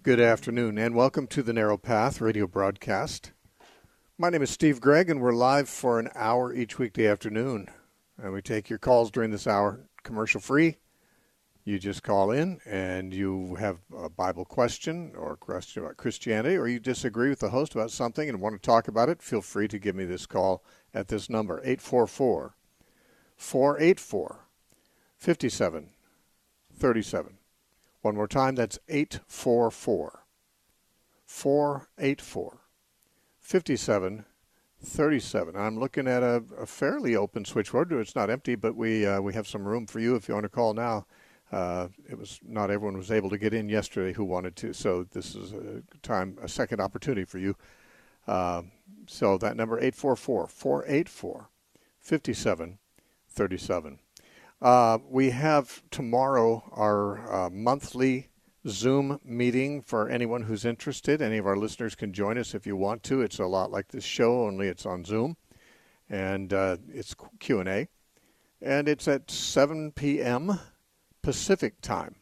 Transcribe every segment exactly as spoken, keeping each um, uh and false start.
Good afternoon, and welcome to the Narrow Path radio broadcast. My name is Steve Gregg, and we're live for an hour each weekday afternoon. And we take your calls during this hour commercial-free. You just call in, and you have a Bible question or a question about Christianity, or you disagree with the host about something and want to talk about it, feel free to give me this call at this number, eight four four, four eight four, five seven three seven. One more time, that's eight four four, four eight four, five seven three seven. I'm looking at a, a fairly open switchboard. It's not empty, but we uh, we have some room for you if you want to call now. Uh, it was not everyone was able to get in yesterday who wanted to, so this is a time, a second opportunity for you. Uh, so that number, eight four four, four eight four, five seven three seven. Uh, we have tomorrow our uh, monthly Zoom meeting for anyone who's interested. Any of our listeners can join us if you want to. It's a lot like this show, only it's on Zoom. And uh, it's Q and A. And it's at seven p.m. Pacific time.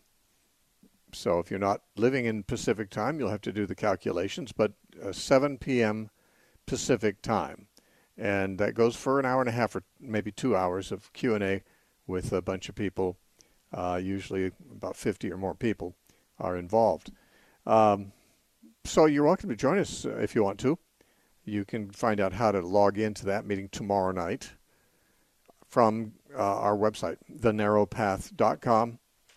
So if you're not living in Pacific time, you'll have to do the calculations. But uh, seven p.m. Pacific time. And that goes for an hour and a half or maybe two hours of Q and A with a bunch of people. Uh, usually about fifty or more people are involved. Um, so you're welcome to join us uh, if you want to. You can find out how to log into that meeting tomorrow night from uh, our website, the narrow path dot com.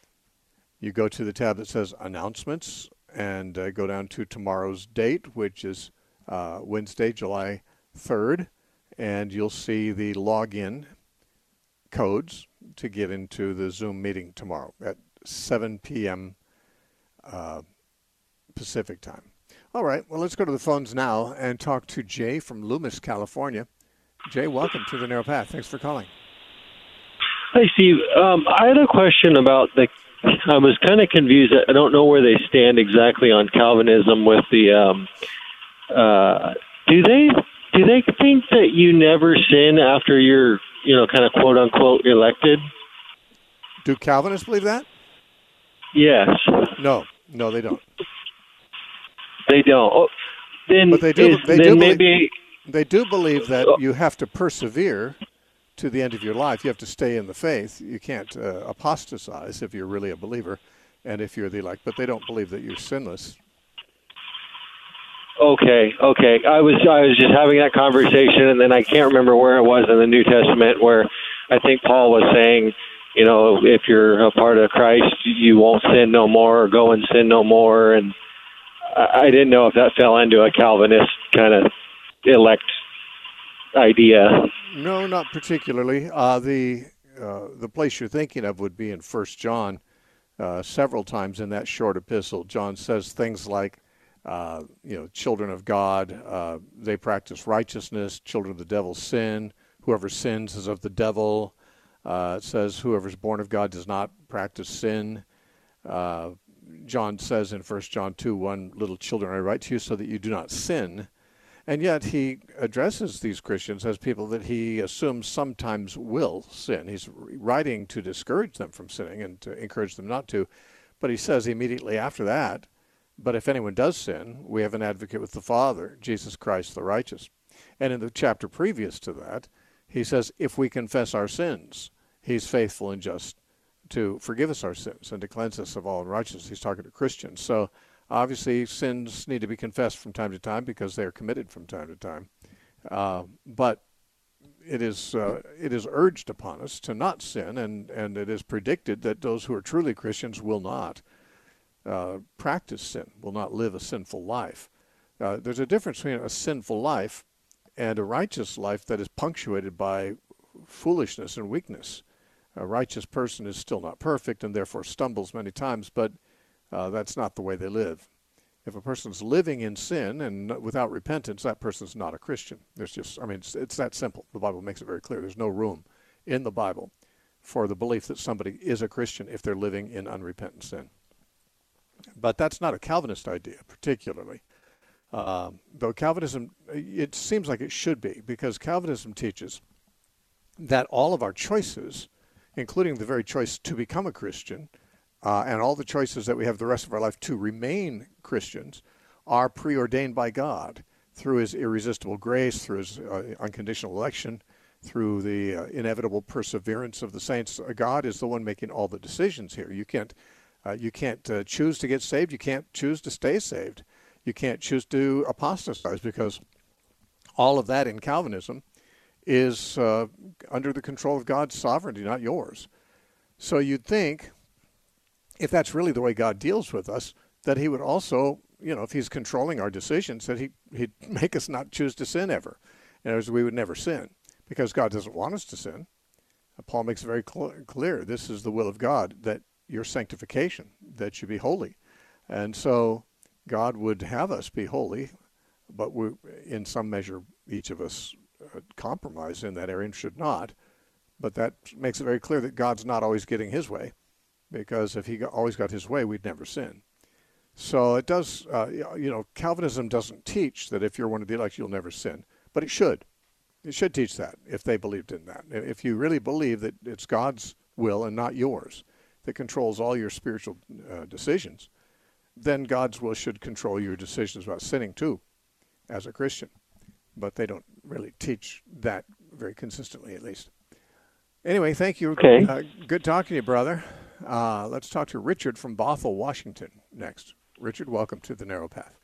You go to the tab that says Announcements and uh, go down to tomorrow's date, which is uh, Wednesday, July third, and you'll see the login codes to get into the Zoom meeting tomorrow at seven p.m. Uh, Pacific time. All right, well, let's go to the phones now and talk to Jay from Loomis, California. Jay, welcome to the Narrow Path. Thanks for calling. Hi, Steve. Um, I had a question about the, I was kind of confused. I don't know where they stand exactly on Calvinism with the, um, uh, do they, do they think that you never sin after you're, you know, kind of quote unquote elected? Do Calvinists believe that? Yes. No, no, they don't. They don't. Oh, then, but they do. Is, they then do maybe believe, they do believe that you have to persevere to the end of your life. You have to stay in the faith. You can't uh, apostatize if you're really a believer, and if you're the elect. But they don't believe that you're sinless. Okay, okay. I was I was just having that conversation, and then I can't remember where it was in the New Testament where I think Paul was saying, you know, if you're a part of Christ, you won't sin no more, or go and sin no more. And I, I didn't know if that fell into a Calvinist kind of elect idea. No, not particularly. Uh, the uh, the place you're thinking of would be in First John. Uh, several times in that short epistle, John says things like, Uh, you know, children of God, uh, they practice righteousness. Children of the devil sin. Whoever sins is of the devil. Uh, it says whoever is born of God does not practice sin. Uh, John says in First John two one, little children, I write to you so that you do not sin. And yet he addresses these Christians as people that he assumes sometimes will sin. He's writing to discourage them from sinning and to encourage them not to. But he says immediately after that, but if anyone does sin, we have an advocate with the Father, Jesus Christ the righteous. And in the chapter previous to that, he says, if we confess our sins, he's faithful and just to forgive us our sins and to cleanse us of all unrighteousness. He's talking to Christians. So obviously sins need to be confessed from time to time because they are committed from time to time. Uh, but it is uh, it is urged upon us to not sin, and, and it is predicted that those who are truly Christians will not Uh, practice sin, will not live a sinful life. Uh, there's a difference between a sinful life and a righteous life that is punctuated by foolishness and weakness. A righteous person is still not perfect and therefore stumbles many times, but uh, that's not the way they live. If a person's living in sin and without repentance, that person's not a Christian. There's just, I mean, it's, it's that simple. The Bible makes it very clear. There's no room in the Bible for the belief that somebody is a Christian if they're living in unrepentant sin. But that's not a Calvinist idea, particularly. Uh, though Calvinism, it seems like it should be, because Calvinism teaches that all of our choices, including the very choice to become a Christian, uh, and all the choices that we have the rest of our life to remain Christians are preordained by God through his irresistible grace, through his uh, unconditional election, through the uh, inevitable perseverance of the saints. God is the one making all the decisions here. You can't, uh, you can't uh, choose to get saved. You can't choose to stay saved. You can't choose to apostatize, because all of that in Calvinism is uh, under the control of God's sovereignty, not yours. So you'd think, if that's really the way God deals with us, that he would also, you know, if he's controlling our decisions, that he, he'd make us not choose to sin ever. In other words, we would never sin, because God doesn't want us to sin. Paul makes it very cl- clear, this is the will of God, that your sanctification, that you be holy. And so God would have us be holy, but we, in some measure, each of us uh, compromise in that area and should not. But that makes it very clear that God's not always getting his way, because if he got, always got his way, we'd never sin. So it does, uh, you know, Calvinism doesn't teach that if you're one of the elect, you'll never sin, but it should. It should teach that if they believed in that. If you really believe that it's God's will and not yours that controls all your spiritual uh, decisions, then God's will should control your decisions about sinning too, as a Christian. But they don't really teach that very consistently, at least. Anyway, thank you. Okay. Uh, good talking to you, brother. Uh, let's talk to Richard from Bothell, Washington next. Richard, welcome to the Narrow Path.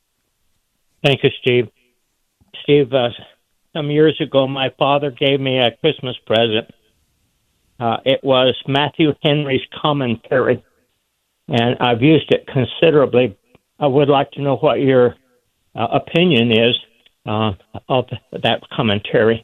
Thank you, Steve. Steve, uh, some years ago, my father gave me a Christmas present. Uh, it was Matthew Henry's commentary, and I've used it considerably. I would like to know what your uh, opinion is uh, of that commentary.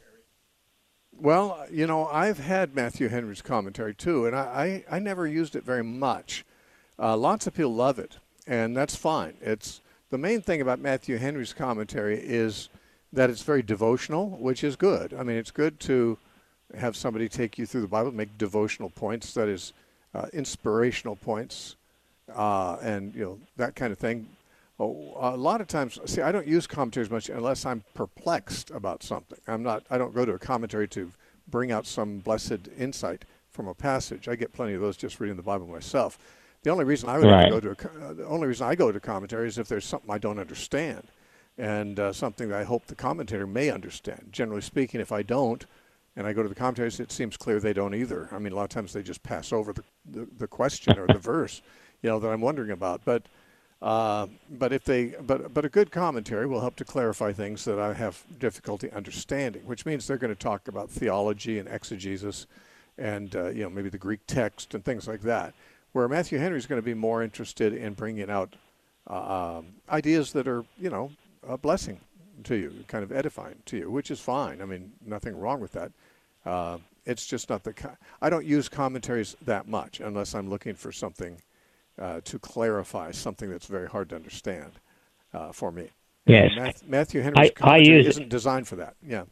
Well, you know, I've had Matthew Henry's commentary too, and I, I, I never used it very much. Uh, lots of people love it, and that's fine. It's the main thing about Matthew Henry's commentary is that it's very devotional, which is good. I mean, it's good to have somebody take you through the Bible, make devotional points, that is, uh, inspirational points, uh, and, you know, that kind of thing. Oh, a lot of times, see, I don't use commentaries much unless I'm perplexed about something. I'm not, I don't go to a commentary to bring out some blessed insight from a passage. I get plenty of those just reading the Bible myself. The only reason I would Right. ever go to a, uh, the only reason I go to commentary is if there's something I don't understand, and uh, something that I hope the commentator may understand. Generally speaking, if I don't, and I go to the commentaries, it seems clear they don't either. I mean, a lot of times they just pass over the the, the question or the verse, you know, that I'm wondering about. But uh, but if they but but a good commentary will help to clarify things that I have difficulty understanding, which means they're going to talk about theology and exegesis, and uh, you know, maybe the Greek text and things like that. Where Matthew Henry is going to be more interested in bringing out uh, um, ideas that are, you know, a blessing to you, kind of edifying to you, which is fine. I mean, nothing wrong with that. Uh, it's just not the. Co- I don't use commentaries that much unless I'm looking for something uh, to clarify something that's very hard to understand uh, for me. Yes. Matthew, Matthew Henry's I, commentary I use isn't it. designed for that. Yeah.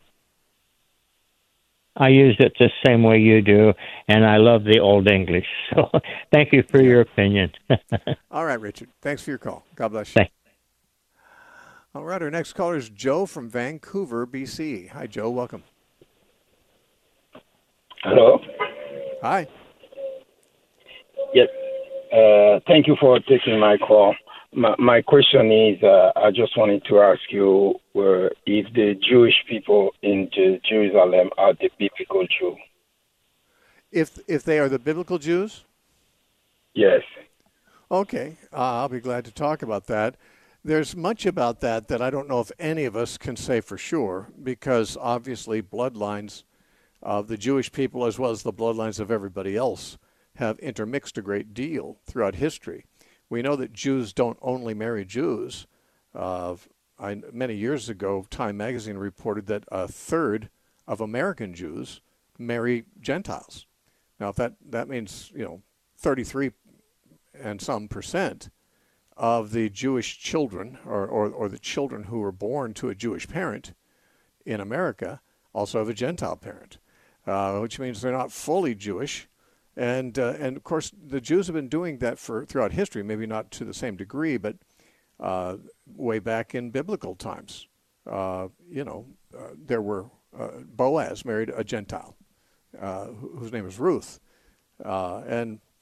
I use it the same way you do, and I love the Old English. So thank you for Yeah. your opinion. All right, Richard. Thanks for your call. God bless you. Thanks. All right, our next caller is Joe from Vancouver, B C. Hi, Joe. Welcome. Hello. Hi. Yes. Uh, thank you for taking my call. My, my question is, uh, I just wanted to ask you uh, if the Jewish people in Jer- Jerusalem are the biblical Jew. If if they are the biblical Jews? Yes. Okay, uh, I'll be glad to talk about that. There's much about that that I don't know if any of us can say for sure, because obviously bloodlines of the Jewish people as well as the bloodlines of everybody else have intermixed a great deal throughout history. We know that Jews don't only marry Jews. Uh, I, many years ago, Time magazine reported that a third of American Jews marry Gentiles. Now, if that, that means, you know, thirty-three and some percent of the Jewish children, or, or, or the children who were born to a Jewish parent in America, also have a Gentile parent, uh, which means they're not fully Jewish. And uh, and of course, the Jews have been doing that for throughout history, maybe not to the same degree, but uh, way back in biblical times, uh, you know, uh, there were uh, Boaz married a Gentile, uh, whose name is Ruth, uh, and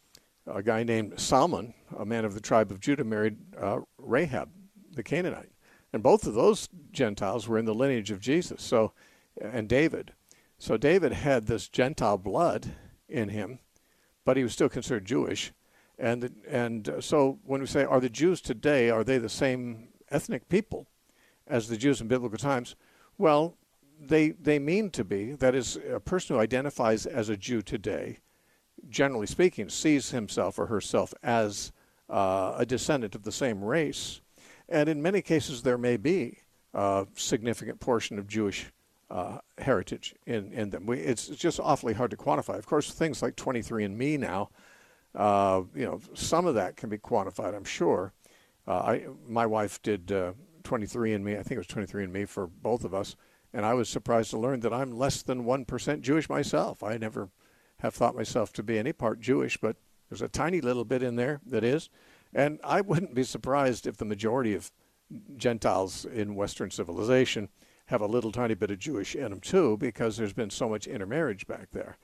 a guy named Salmon, a man of the tribe of Judah, married uh, Rahab, the Canaanite. And both of those Gentiles were in the lineage of Jesus, so and David. So David had this Gentile blood in him, but he was still considered Jewish. And and so when we say, are the Jews today, are they the same ethnic people as the Jews in biblical times? Well, they they mean to be. That is, a person who identifies as a Jew today, generally speaking, sees himself or herself as uh, a descendant of the same race. And in many cases, there may be a significant portion of Jewish uh, heritage in, in them. We, it's, it's just awfully hard to quantify. Of course, things like twenty-three and me now, uh, you know, some of that can be quantified, I'm sure. Uh, I, my wife did uh, twenty-three and me, I think it was twenty-three and me for both of us, and I was surprised to learn that I'm less than one percent Jewish myself. I never have thought myself to be any part Jewish, but there's a tiny little bit in there that is. And I wouldn't be surprised if the majority of Gentiles in Western civilization have a little tiny bit of Jewish in them too, because there's been so much intermarriage back there.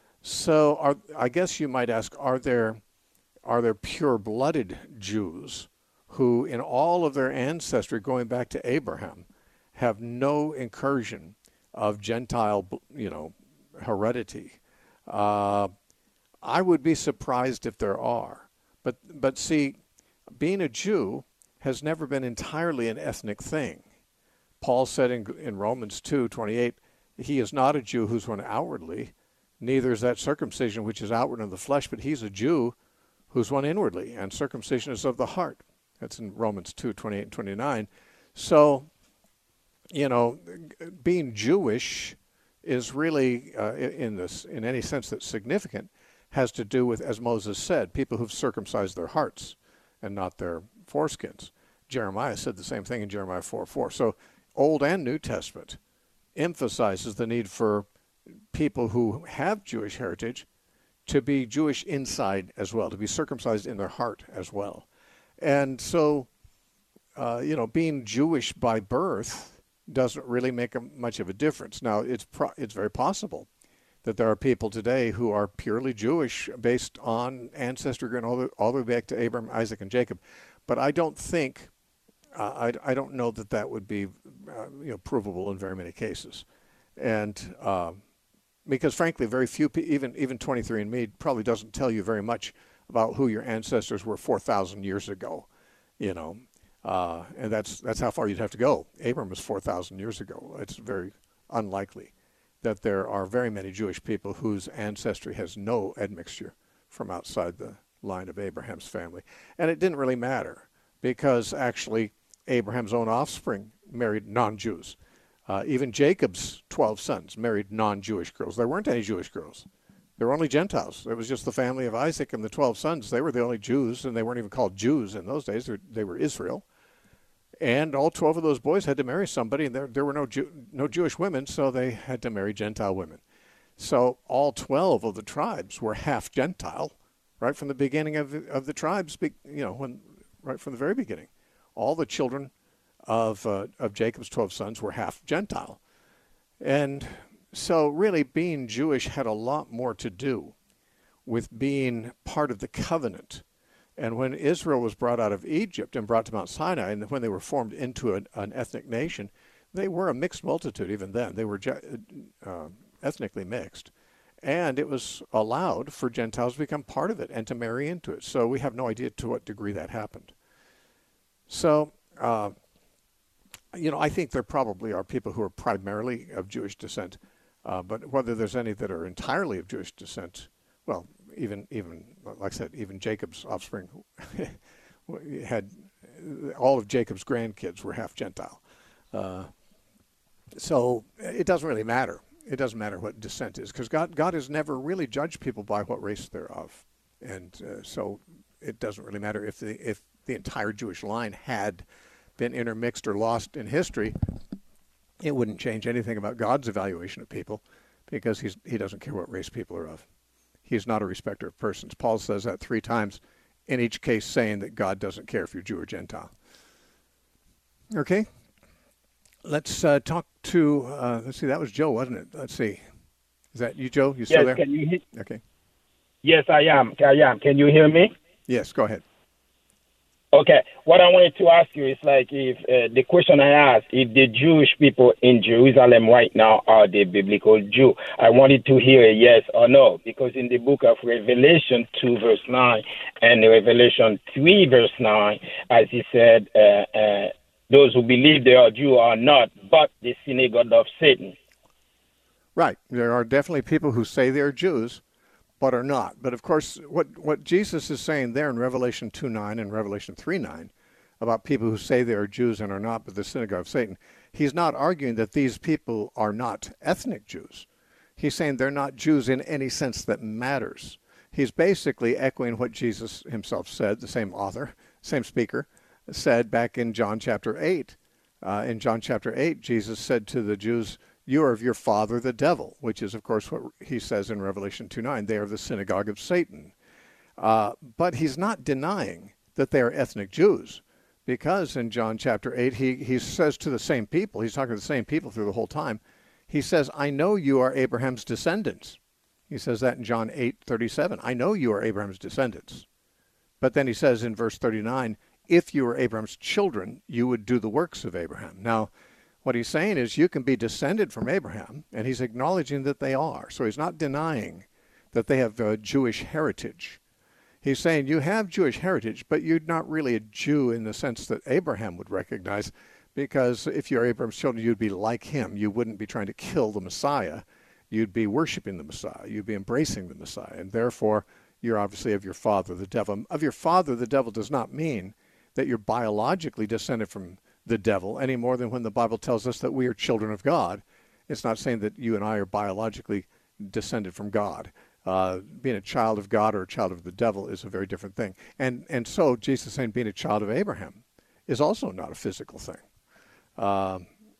So are, I guess you might ask, are there are there pure-blooded Jews who, in all of their ancestry going back to Abraham, have no incursion of Gentile, you know, heredity? Uh, I would be surprised if there are. But but see, being a Jew has never been entirely an ethnic thing. Paul said in, in Romans two twenty-eight, he is not a Jew who's one outwardly, neither is that circumcision which is outward in the flesh, but he's a Jew who's one inwardly, and circumcision is of the heart. That's in Romans two twenty-eight and twenty-nine. So, you know, being Jewish is really, uh, in this, in any sense that's significant, has to do with, as Moses said, people who've circumcised their hearts and not their foreskins. Jeremiah said the same thing in Jeremiah four four. So Old and New Testament emphasizes the need for people who have Jewish heritage to be Jewish inside as well, to be circumcised in their heart as well. And so, uh, you know, being Jewish by birth doesn't really make a, much of a difference. Now, it's pro- it's very possible that there are people today who are purely Jewish based on ancestry going all the, all the way back to Abraham, Isaac, and Jacob. But I don't think, uh, I, I don't know that that would be uh, you know, provable in very many cases. And uh, because frankly, very few, even even twenty-three and me probably doesn't tell you very much about who your ancestors were four thousand years ago, you know. Uh, and that's that's how far you'd have to go. Abram was four thousand years ago. It's very unlikely that there are very many Jewish people whose ancestry has no admixture from outside the line of Abraham's family. And it didn't really matter, because actually Abraham's own offspring married non-Jews. Uh, even Jacob's twelve sons married non-Jewish girls. There weren't any Jewish girls. There were only Gentiles. It was just the family of Isaac and the twelve sons. They were the only Jews, and they weren't even called Jews in those days. They were, they were Israel. And all twelve of those boys had to marry somebody, and there, there were no Jew, no Jewish women, so they had to marry Gentile women. So all twelve of the tribes were half Gentile, right from the beginning of the, of the tribes, you know, when right from the very beginning. All the children of uh, of Jacob's twelve sons were half Gentile. And so really being Jewish had a lot more to do with being part of the covenant. And when Israel was brought out of Egypt and brought to Mount Sinai, and when they were formed into an, an ethnic nation, they were a mixed multitude even then. They were uh, ethnically mixed. And it was allowed for Gentiles to become part of it and to marry into it. So we have no idea to what degree that happened. So, uh, you know, I think there probably are people who are primarily of Jewish descent, uh, but whether there's any that are entirely of Jewish descent, well, even, even like I said, even Jacob's offspring had, all of Jacob's grandkids were half Gentile. Uh, so it doesn't really matter. It doesn't matter what descent is, because God, God has never really judged people by what race they're of. And uh, so it doesn't really matter if the, if the entire Jewish line had been intermixed or lost in history. It wouldn't change anything about God's evaluation of people, because he's, he doesn't care what race people are of. He's not a respecter of persons. Paul says that three times, in each case saying that God doesn't care if you're Jew or Gentile. Okay? Let's uh, talk to, uh, let's see, that was Joe, wasn't it? Let's see. Is that you, Joe? You still yes, there? Can you hear? Okay. Yes, I am. I am. Can you hear me? Yes, go ahead. Okay. What I wanted to ask you is like if uh, the question I asked, if the Jewish people in Jerusalem right now are the biblical Jew, I wanted to hear a yes or no, because in the book of Revelation two, verse nine, and Revelation three, verse nine, as he said, uh, uh, those who believe they are Jew are not, but the synagogue of Satan. Right. There are definitely people who say they're Jews, but are not. But of course, what, what Jesus is saying there in Revelation two nine and Revelation three nine about people who say they are Jews and are not, but the synagogue of Satan, he's not arguing that these people are not ethnic Jews. He's saying they're not Jews in any sense that matters. He's basically echoing what Jesus himself said, the same author, same speaker, said back in John chapter eight. Uh, in John chapter eight, Jesus said to the Jews, "You are of your father the devil," which is, of course, what he says in Revelation two nine. They are the synagogue of Satan. Uh, but he's not denying that they are ethnic Jews, because in John chapter eight, he, he says to the same people, he's talking to the same people through the whole time, he says, "I know you are Abraham's descendants." He says that in John eight thirty-seven. I know you are Abraham's descendants. But then he says in verse thirty-nine, if you were Abraham's children, you would do the works of Abraham. Now, what he's saying is you can be descended from Abraham, and he's acknowledging that they are. So he's not denying that they have a Jewish heritage. He's saying you have Jewish heritage, but you're not really a Jew in the sense that Abraham would recognize, because if you're Abraham's children, you'd be like him. You wouldn't be trying to kill the Messiah. You'd be worshiping the Messiah. You'd be embracing the Messiah. And therefore, you're obviously of your father, the devil. Of your father, the devil does not mean that you're biologically descended from the devil any more than when the Bible tells us that we are children of God. It's not saying that you and I are biologically descended from God. Uh, being a child of God or a child of the devil is a very different thing. And and so Jesus is saying being a child of Abraham is also not a physical thing. Uh,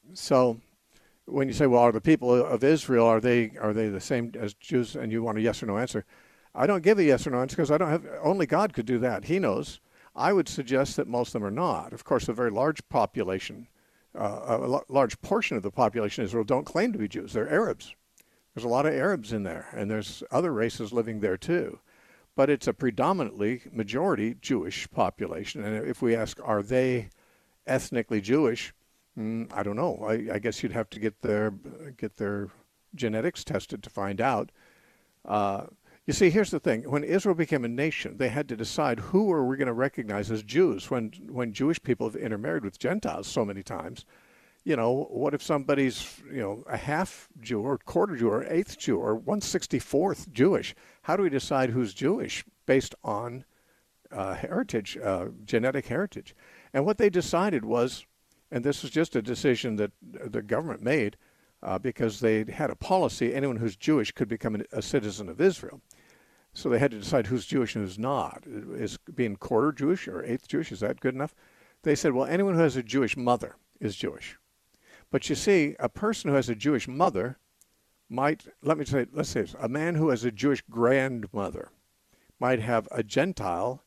so when you say, well, are the people of Israel, are they are they the same as Jews? And you want a yes or no answer. I don't give a yes or no answer because I don't have, only God could do that. He knows. I would suggest that most of them are not. Of course, a very large population, uh, a l- large portion of the population of Israel don't claim to be Jews. They're Arabs. There's a lot of Arabs in there, and there's other races living there too. But it's a predominantly majority Jewish population. And if we ask, are they ethnically Jewish? Mm, I don't know. I, I guess you'd have to get their get their genetics tested to find out. Uh, You see, here's the thing. When Israel became a nation, they had to decide who are we going to recognize as Jews. When when Jewish people have intermarried with Gentiles so many times, you know, what if somebody's, you know, a half Jew or quarter Jew or eighth Jew or one sixty-fourth Jewish? How do we decide who's Jewish based on uh, heritage, uh, genetic heritage? And what they decided was, and this was just a decision that the government made, Uh, because they had a policy, anyone who's Jewish could become a, a citizen of Israel. So they had to decide who's Jewish and who's not. Is being quarter Jewish or eighth Jewish, is that good enough? They said, well, anyone who has a Jewish mother is Jewish. But you see, a person who has a Jewish mother might, let me say, let's say this, a man who has a Jewish grandmother might have a Gentile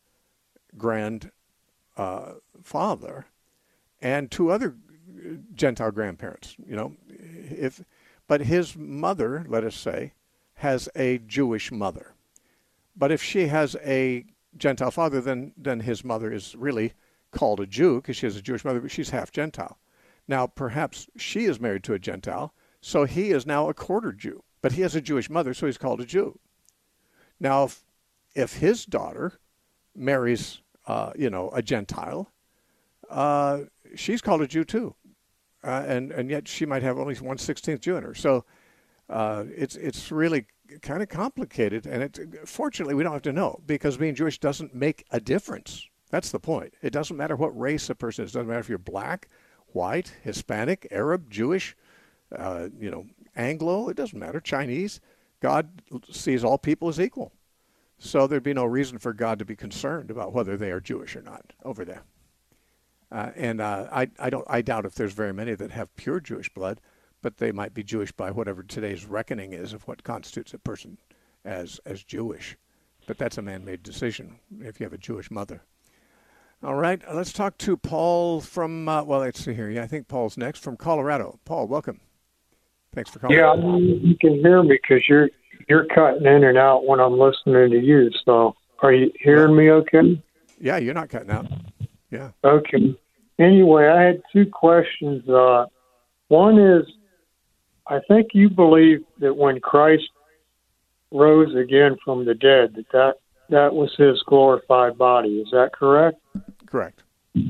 grandfather uh, and two other Gentile grandparents, you know, if, but his mother, let us say, has a Jewish mother. But if she has a Gentile father, then, then his mother is really called a Jew because she has a Jewish mother, but she's half Gentile. Now, perhaps she is married to a Gentile, so he is now a quarter Jew, but he has a Jewish mother, so he's called a Jew. Now, if, if his daughter marries, uh, you know, a Gentile, uh, she's called a Jew too. Uh, and, and yet she might have only one sixteenth Jew in her. So uh, it's it's really kind of complicated. And it, fortunately, we don't have to know, because being Jewish doesn't make a difference. That's the point. It doesn't matter what race a person is. It doesn't matter if you're black, white, Hispanic, Arab, Jewish, uh, you know, Anglo. It doesn't matter. Chinese. God sees all people as equal. So there'd be no reason for God to be concerned about whether they are Jewish or not over there. Uh, and uh, I, I don't, I doubt if there's very many that have pure Jewish blood, but they might be Jewish by whatever today's reckoning is of what constitutes a person as as Jewish. But that's a man-made decision if you have a Jewish mother. All right, let's talk to Paul from, uh, well, let's see here. Yeah, I think Paul's next from Colorado. Paul, welcome. Thanks for calling. Yeah, you can hear me because you're you're cutting in and out when I'm listening to you. So are you hearing me okay? Yeah, you're not cutting out. Yeah. Okay. Anyway, I had two questions. Uh, one is, I think you believe that when Christ rose again from the dead, that that, that was his glorified body. Is that correct? Correct.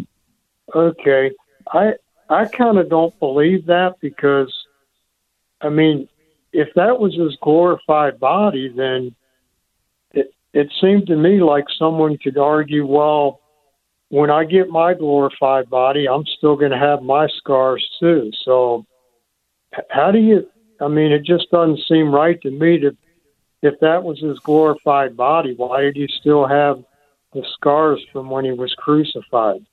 Okay. I I kind of don't believe that because, I mean, if that was his glorified body, then it, it seemed to me like someone could argue, well, when I get my glorified body, I'm still going to have my scars too. So how do you, I mean, it just doesn't seem right to me to, if that was his glorified body, why did he still have the scars from when he was crucified?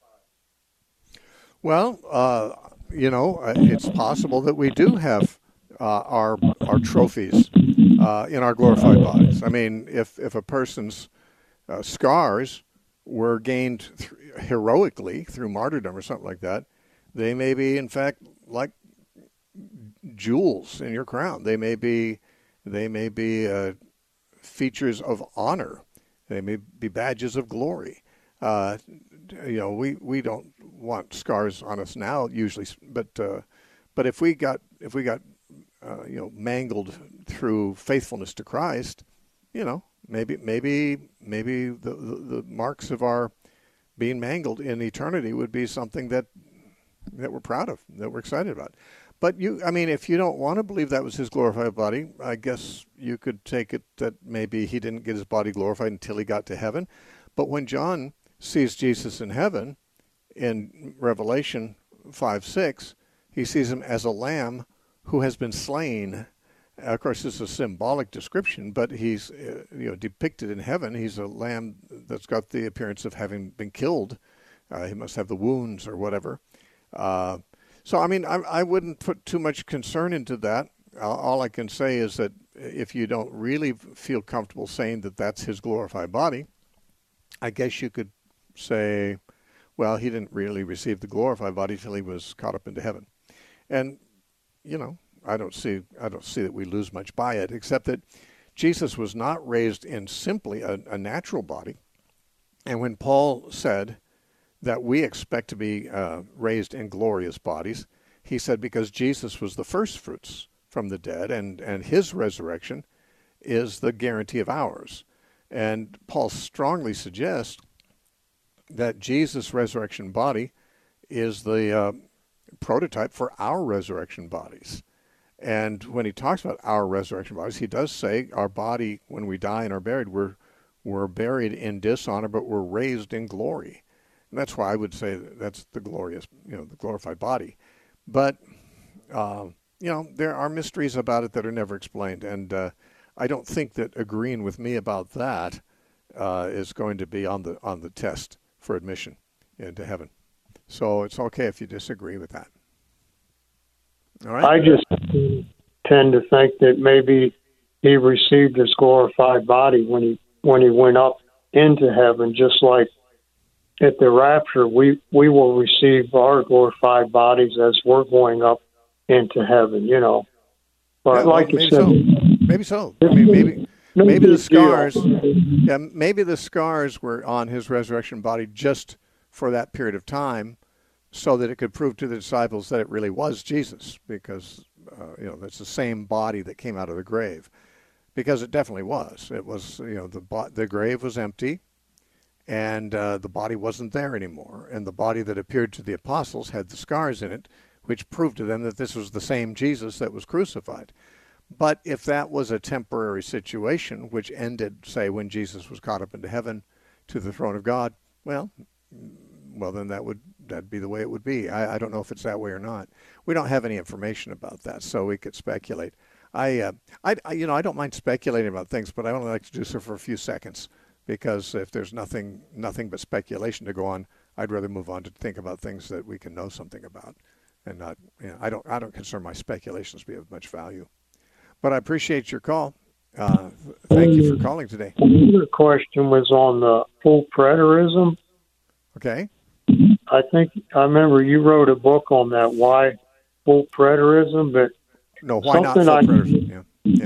Well, uh, you know, it's possible that we do have uh, our our trophies uh, in our glorified bodies. I mean, if if a person's uh, scars were gained th- heroically through martyrdom or something like that, they may be, in fact, like jewels in your crown. They may be, they may be uh, features of honor. They may be badges of glory. Uh, you know, we, we don't want scars on us now usually, but uh, but if we got if we got uh, you know mangled through faithfulness to Christ, you know, maybe maybe maybe the, the, the marks of our being mangled in eternity would be something that that we're proud of, that we're excited about. But you, I mean, if you don't want to believe that was his glorified body, I guess you could take it that maybe he didn't get his body glorified until he got to heaven. But when John sees Jesus in heaven in Revelation five six, he sees him as a lamb who has been slain. Of course, this is a symbolic description, but he's uh, you know depicted in heaven. He's a lamb that's got the appearance of having been killed. Uh, he must have the wounds or whatever. Uh, so, I mean, I, I wouldn't put too much concern into that. All, all I can say is that if you don't really feel comfortable saying that that's his glorified body, I guess you could say, well, he didn't really receive the glorified body till he was caught up into heaven. And, you know, I don't see I don't see that we lose much by it, except that Jesus was not raised in simply a, a natural body. And when Paul said that we expect to be uh, raised in glorious bodies, he said because Jesus was the first fruits from the dead, and, and his resurrection is the guarantee of ours. And Paul strongly suggests that Jesus' resurrection body is the uh, prototype for our resurrection bodies. And when he talks about our resurrection bodies, he does say our body, when we die and are buried, we're, we're buried in dishonor, but we're raised in glory. And that's why I would say that that's the glorious, you know, the glorified body. But, uh, you know, there are mysteries about it that are never explained. And uh, I don't think that agreeing with me about that uh, is going to be on the on the test for admission into heaven. So it's okay if you disagree with that. All right? I just tend to think that maybe he received his glorified body when he when he went up into heaven, just like at the rapture, we, we will receive our glorified bodies as we're going up into heaven, you know. But yeah, like well, you maybe said, so. Maybe so. I mean, maybe maybe the scars. Yeah, maybe the scars were on his resurrection body just for that period of time, so that it could prove to the disciples that it really was Jesus, because uh, you know that's the same body that came out of the grave, because it definitely was. It was you know the the grave was empty. And uh, the body wasn't there anymore. And the body that appeared to the apostles had the scars in it, which proved to them that this was the same Jesus that was crucified. But if that was a temporary situation, which ended, say, when Jesus was caught up into heaven to the throne of God, well, well, then that would that'd be the way it would be. I, I don't know if it's that way or not. We don't have any information about that, so we could speculate. I, uh, I, I you know, I don't mind speculating about things, but I only like to do so for a few seconds. Because if there's nothing nothing but speculation to go on, I'd rather move on to think about things that we can know something about, and not. You know, I don't I don't consider my speculations to be of much value. But I appreciate your call. Uh, thank you for calling today. The question was on the full preterism. Okay. I think I remember you wrote a book on that. Why full preterism? But no, why not full I, preterism? Yeah. Yeah.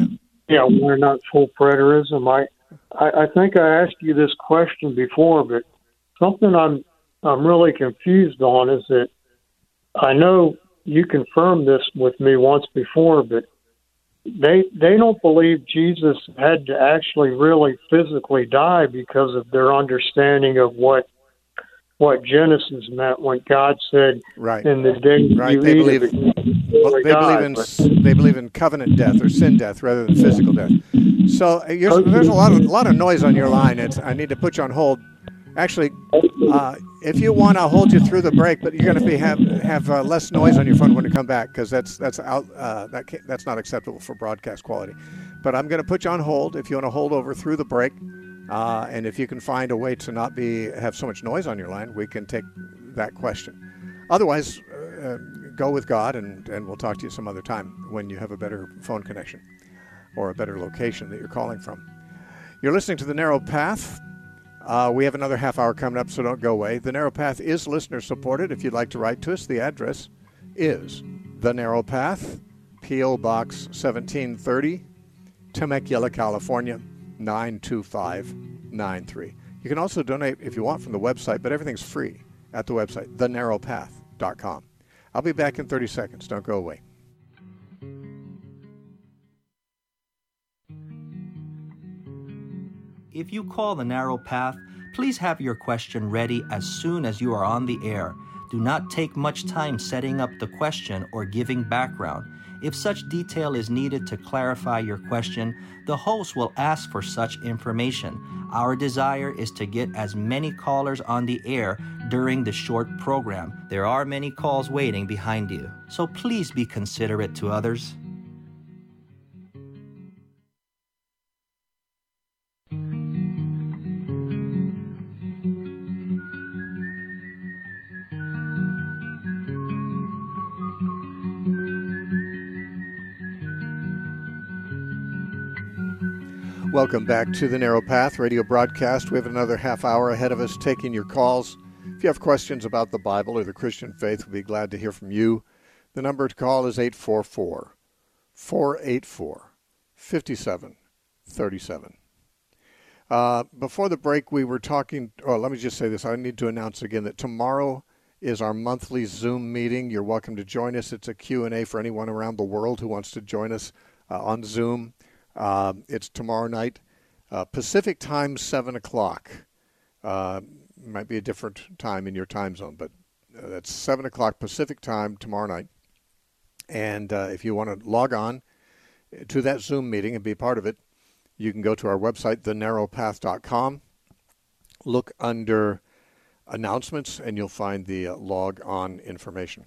Yeah, we're not full preterism. I, I, I think I asked you this question before, but something I'm I'm really confused on is that I know you confirmed this with me once before, but they they don't believe Jesus had to actually really physically die because of their understanding of what what Genesis meant when God said, Right. "In the day Right. you They eat believe of it, you well, will they die." believe in But- s- they believe in covenant death or sin death rather than physical death. So uh, you're, there's a lot of a lot of noise on your line. It's, I need to put you on hold. Actually, uh, if you want, I'll hold you through the break, but you're going to be have have uh, less noise on your phone when you come back, because that's that's out uh, that can't, that's not acceptable for broadcast quality. But I'm going to put you on hold if you want to hold over through the break, uh, and if you can find a way to not be have so much noise on your line, we can take that question. Otherwise, uh, go with God, and, and we'll talk to you some other time when you have a better phone connection or a better location that you're calling from. You're listening to The Narrow Path. Uh, we have another half hour coming up, so don't go away. The Narrow Path is listener supported. If you'd like to write to us, the address is The Narrow Path, P O Box seventeen thirty, Temecula, California, nine two five nine three. You can also donate if you want from the website, but everything's free at the website, the narrow path dot com. I'll be back in thirty seconds. Don't go away. If you call The Narrow Path, please have your question ready as soon as you are on the air. Do not take much time setting up the question or giving background. If such detail is needed to clarify your question, the host will ask for such information. Our desire is to get as many callers on the air during the short program. There are many calls waiting behind you, so please be considerate to others. Welcome back to the Narrow Path radio broadcast. We have another half hour ahead of us taking your calls. If you have questions about the Bible or the Christian faith, we'll be glad to hear from you. The number to call is eight four four, four eight four, five seven three seven. Uh, before the break, we were talking, oh, let me just say this. I need to announce again that tomorrow is our monthly Zoom meeting. You're welcome to join us. It's a Q and A for anyone around the world who wants to join us uh, on Zoom. Uh, it's tomorrow night, uh, Pacific time, seven o'clock. Uh, might be a different time in your time zone, but uh, that's seven o'clock Pacific time tomorrow night. And uh, if you want to log on to that Zoom meeting and be part of it, you can go to our website, the narrow path dot com, look under announcements, and you'll find the uh, log on information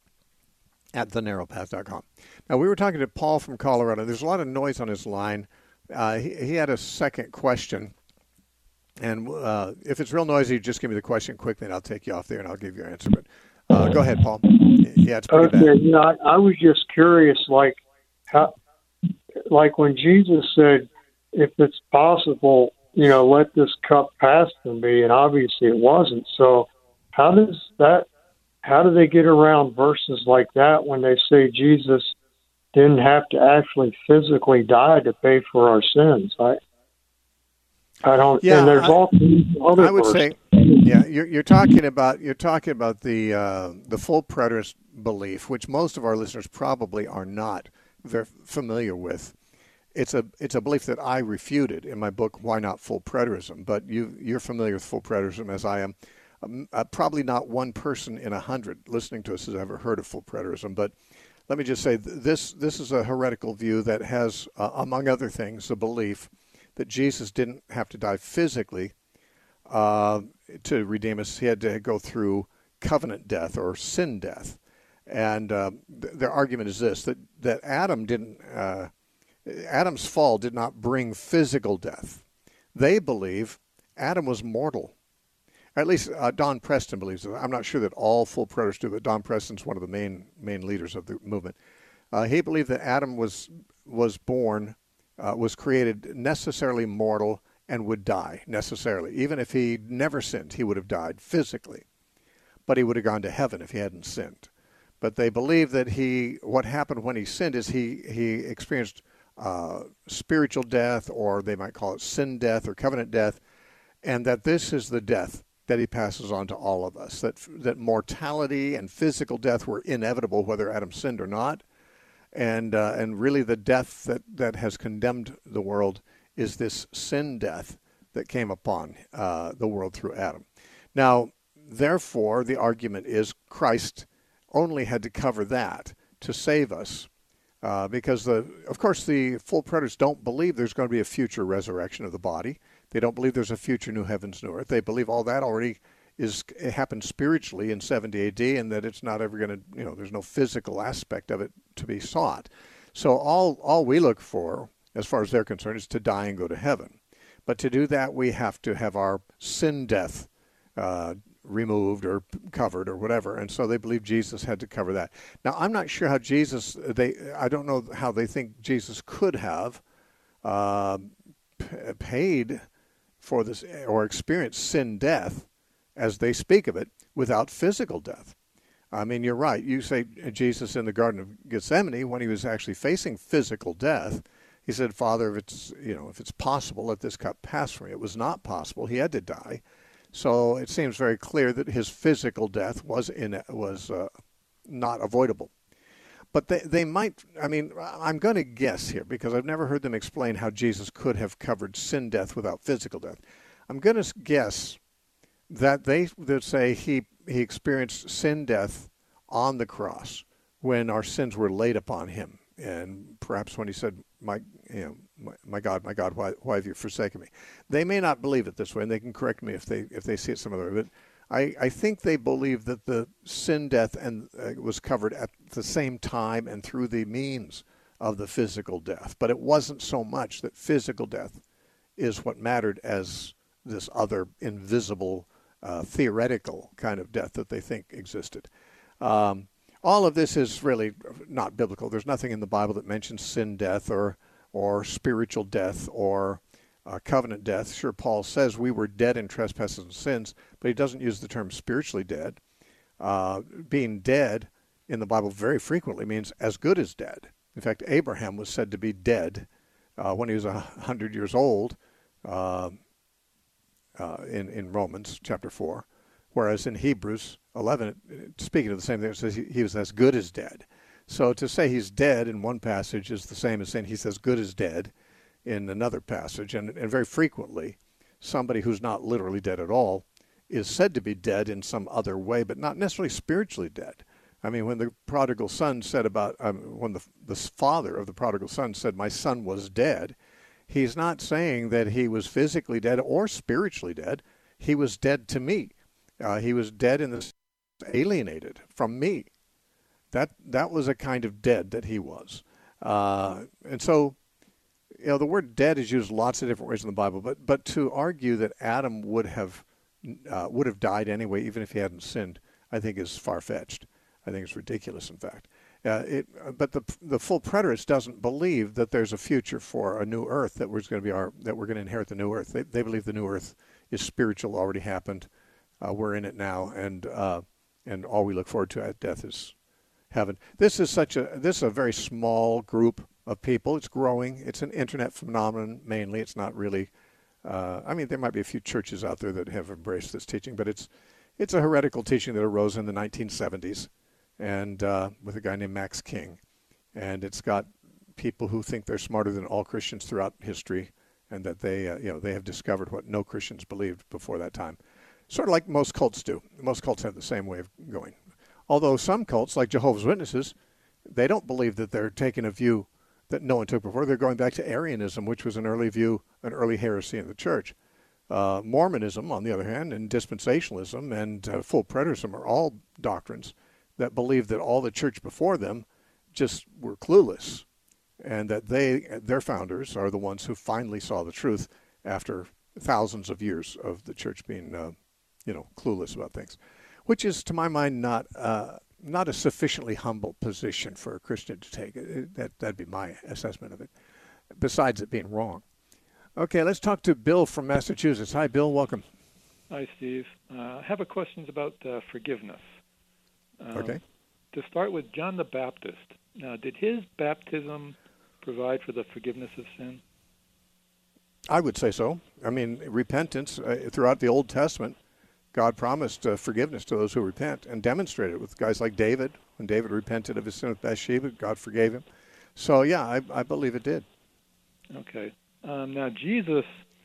at the narrow path dot com. Now, we were talking to Paul from Colorado. There's a lot of noise on his line. Uh, he, he had a second question. And uh, if it's real noisy, just give me the question quickly, and I'll take you off there, and I'll give you your answer. But uh, go ahead, Paul. Yeah, it's pretty okay, bad. you know, I, I was just curious, like how, like when Jesus said, "If it's possible, you know, let this cup pass from me," and obviously it wasn't. So, how does that? How do they get around verses like that when they say Jesus didn't have to actually physically die to pay for our sins? I, I don't. Yeah, and there's I, all kinds of other I would verses. say, yeah, you're, you're talking about you're talking about the uh, the full preterist belief, which most of our listeners probably are not very familiar with. It's a it's a belief that I refuted in my book, Why Not Full Preterism? But you you're familiar with full preterism as I am. Um, uh, probably not one person in a hundred listening to us has ever heard of full preterism. But let me just say th- this this is a heretical view that has, uh, among other things, the belief that Jesus didn't have to die physically uh, to redeem us. He had to go through covenant death or sin death. And uh, th- their argument is this, that, that Adam didn't, uh, Adam's fall did not bring physical death. They believe Adam was mortal. At least uh, Don Preston believes it. I'm not sure that all full preterists do, but Don Preston's one of the main main leaders of the movement. Uh, he believed that Adam was was born, uh, was created necessarily mortal and would die necessarily. Even if he never sinned, he would have died physically, but he would have gone to heaven if he hadn't sinned. But they believe that he, what happened when he sinned is he he experienced uh, spiritual death, or they might call it sin death or covenant death, and that this is the death that he passes on to all of us, that that mortality and physical death were inevitable whether Adam sinned or not, and uh, and really the death that, that has condemned the world is this sin death that came upon uh, the world through Adam. Now, therefore, the argument is Christ only had to cover that to save us, uh, because, the, of course, the full preterists don't believe there's going to be a future resurrection of the body. They don't believe there's a future new heavens, new earth. They believe all that already is it happened spiritually in seventy A D, and that it's not ever going to, you know, there's no physical aspect of it to be sought. So all all we look for, as far as they're concerned, is to die and go to heaven. But to do that, we have to have our sin death uh, removed or covered or whatever. And so they believe Jesus had to cover that. Now, I'm not sure how Jesus, they, I don't know how they think Jesus could have uh, p- paid for this or experienced sin death as they speak of it without physical death. I mean, you're right. You say Jesus in the Garden of Gethsemane, when he was actually facing physical death, he said, Father, if it's, you know, if it's possible, let this cup pass from me. It was not possible. He had to die. So it seems very clear that his physical death was in was uh, not avoidable. But they, they might, I mean, I'm going to guess here because I've never heard them explain how Jesus could have covered sin death without physical death. I'm going to guess that they that say he he experienced sin death on the cross when our sins were laid upon him, and perhaps when he said, "My, you know, my, my God, my God, why why have you forsaken me?" They may not believe it this way, and they can correct me if they if they see it some other way. But I, I think they believe that the sin death and uh, was covered at the same time and through the means of the physical death. But it wasn't so much that physical death is what mattered as this other invisible, uh, theoretical kind of death that they think existed. Um, all of this is really not biblical. There's nothing in the Bible that mentions sin death or or spiritual death or Uh, covenant death. Sure, Paul says we were dead in trespasses and sins, but he doesn't use the term spiritually dead. Uh, being dead in the Bible very frequently means as good as dead. In fact, Abraham was said to be dead uh, when he was a hundred years old uh, uh, in, in Romans chapter four, whereas in Hebrews eleven, speaking of the same thing, it says he, he was as good as dead. So to say he's dead in one passage is the same as saying he's as good as dead in another passage, and, and very frequently somebody who's not literally dead at all is said to be dead in some other way, but not necessarily spiritually dead. I mean, when the prodigal son said about, um, when the, the father of the prodigal son said, my son was dead, he's not saying that he was physically dead or spiritually dead. He was dead to me. Uh, he was dead in the alienated from me. That, that was a kind of dead that he was. Uh, and so, you know, the word dead is used lots of different ways in the Bible, but but to argue that Adam would have uh, would have died anyway, even if he hadn't sinned, I think is far-fetched. I think it's ridiculous, in fact. Uh, it, but the the full preterist doesn't believe that there's a future for a new earth that we're going to be our that we're going to inherit the new earth. They they believe the new earth is spiritual, already happened. Uh, we're in it now, and uh, and all we look forward to at death is heaven. This is such a this is a very small group of people. It's growing. It's an internet phenomenon mainly. It's not really, uh, I mean, there might be a few churches out there that have embraced this teaching, but it's it's a heretical teaching that arose in the nineteen seventies and uh, with a guy named Max King. And it's got people who think they're smarter than all Christians throughout history and that they, uh, you know, they have discovered what no Christians believed before that time. Sort of like most cults do. Most cults have the same way of going. Although some cults, like Jehovah's Witnesses, they don't believe that they're taking a view that no one took before. They're going back to Arianism, which was an early view, an early heresy in the church. Uh, Mormonism, on the other hand, and dispensationalism and uh, full preterism are all doctrines that believe that all the church before them just were clueless, and that they, their founders, are the ones who finally saw the truth after thousands of years of the church being, uh, you know, clueless about things, which is, to my mind, not uh, not a sufficiently humble position for a Christian to take. That, that'd be my assessment of it, besides it being wrong. Okay, let's talk to Bill from Massachusetts. Hi, Bill. Welcome. Hi, Steve. Uh, I have a question about uh, forgiveness. Um, okay. To start with, John the Baptist. Now, did his baptism provide for the forgiveness of sin? I would say so. I mean, repentance, uh, throughout the Old Testament, God promised uh, forgiveness to those who repent and demonstrated it with guys like David. When David repented of his sin with Bathsheba, God forgave him. So, yeah, I, I believe it did. Okay. Um, now, Jesus,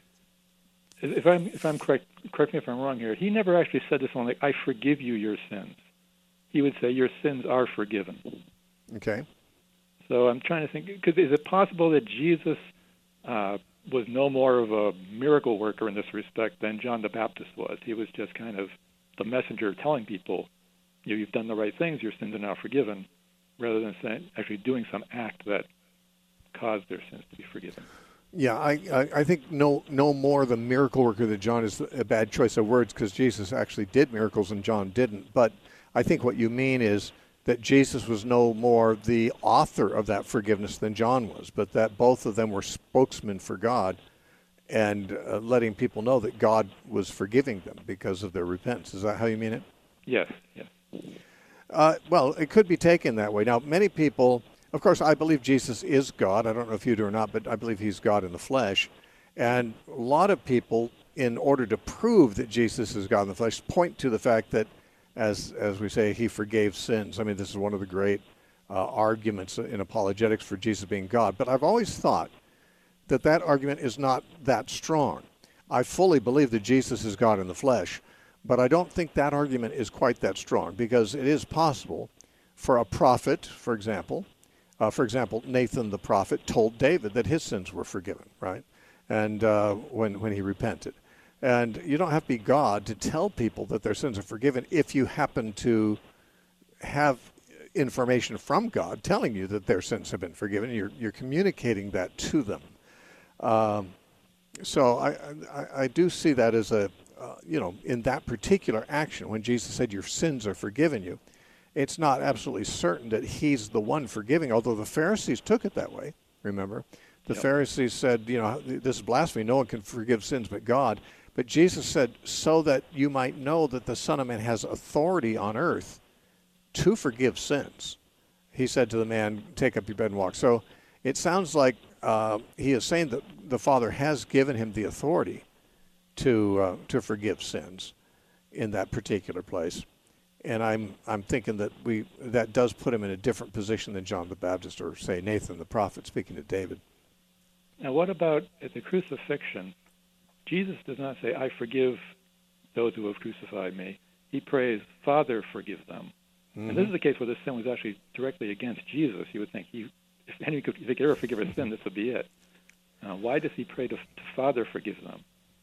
if I'm if I'm correct, correct me if I'm wrong here. He never actually said this one like, "I forgive you your sins." He would say, "Your sins are forgiven." Okay. So I'm trying to think, because is it possible that Jesus uh, was no more of a miracle worker in this respect than John the Baptist was? He was just kind of the messenger telling people, you know, you've done the right things, your sins are now forgiven, rather than saying, actually doing some act that caused their sins to be forgiven. Yeah, I, I, I think no no more the miracle worker than John is a bad choice of words, because Jesus actually did miracles and John didn't. But I think what you mean is that Jesus was no more the author of that forgiveness than John was, but that both of them were spokesmen for God and uh, letting people know that God was forgiving them because of their repentance. Is that how you mean it? Yes, yes. Uh, well, it could be taken that way. Now, many people, of course, I believe Jesus is God. I don't know if you do or not, but I believe he's God in the flesh. And a lot of people, in order to prove that Jesus is God in the flesh, point to the fact that, as as we say, he forgave sins. I mean, this is one of the great uh, arguments in apologetics for Jesus being God. But I've always thought that that argument is not that strong. I fully believe that Jesus is God in the flesh, but I don't think that argument is quite that strong, because it is possible for a prophet, for example, uh, for example, Nathan the prophet told David that his sins were forgiven, right? And uh, when when he repented. And you don't have to be God to tell people that their sins are forgiven if you happen to have information from God telling you that their sins have been forgiven. You're you're communicating that to them. Um, so I, I I do see that as a uh, you know, in that particular action when Jesus said your sins are forgiven you, it's not absolutely certain that he's the one forgiving. Although the Pharisees took it that way. Remember, the yep. Pharisees said, you know, this is blasphemy. No one can forgive sins but God. But Jesus said, so that you might know that the Son of Man has authority on earth to forgive sins. He said to the man, take up your bed and walk. So it sounds like uh, he is saying that the Father has given him the authority to uh, to forgive sins in that particular place. And I'm I'm thinking that we that does put him in a different position than John the Baptist or, say, Nathan the prophet speaking to David. Now, what about at the crucifixion? Jesus does not say, I forgive those who have crucified me. He prays, Father, forgive them. Mm-hmm. And this is the case where the sin was actually directly against Jesus. You would think, he, if anyone could, if he could ever forgive a sin, this would be it. Uh, why does he pray to, to Father, forgive them?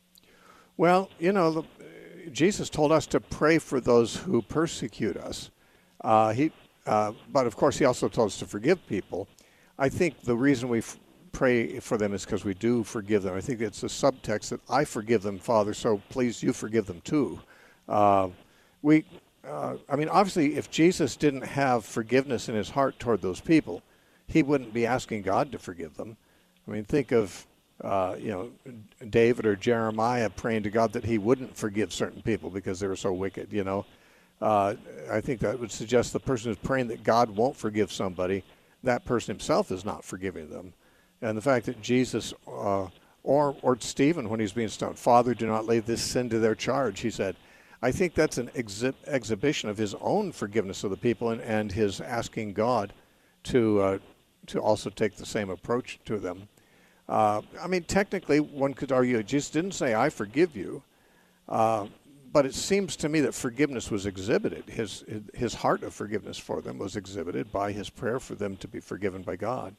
Well, you know, the, uh, Jesus told us to pray for those who persecute us. Uh, he, uh, but, of course, he also told us to forgive people. I think the reason we f- pray for them is because we do forgive them. I think it's a subtext that I forgive them, Father, so please you forgive them too. Uh, we, uh, I mean, obviously, if Jesus didn't have forgiveness in his heart toward those people, he wouldn't be asking God to forgive them. I mean, think of, uh, you know, David or Jeremiah praying to God that he wouldn't forgive certain people because they were so wicked, you know. Uh, I think that would suggest the person who's praying that God won't forgive somebody, that person himself is not forgiving them. And the fact that Jesus, uh, or or Stephen, when he's being stoned, Father, do not lay this sin to their charge, he said. I think that's an exhi- exhibition of his own forgiveness of the people and, and his asking God to uh, to also take the same approach to them. Uh, I mean, technically, one could argue Jesus didn't say, I forgive you. Uh, but it seems to me that forgiveness was exhibited. His, his heart of forgiveness for them was exhibited by his prayer for them to be forgiven by God.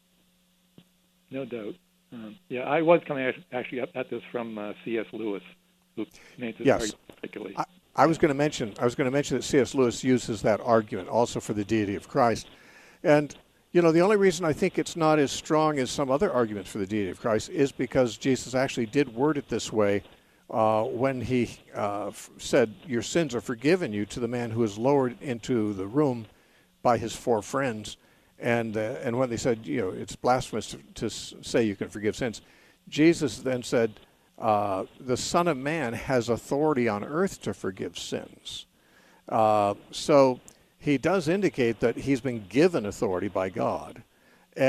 No doubt. Um, yeah, I was coming actually up at this from uh, C S Lewis, who made this yes. argument particularly. I, I was going to mention. I was going to mention that C S Lewis uses that argument also for the deity of Christ, and you know the only reason I think it's not as strong as some other arguments for the deity of Christ is because Jesus actually did word it this way uh, when he uh, f- said, "Your sins are forgiven you" to the man who was lowered into the room by his four friends. And uh, and when they said, you know, it's blasphemous to, to say you can forgive sins, Jesus then said, uh, the Son of Man has authority on earth to forgive sins. Uh, so he does indicate that he's been given authority by God. And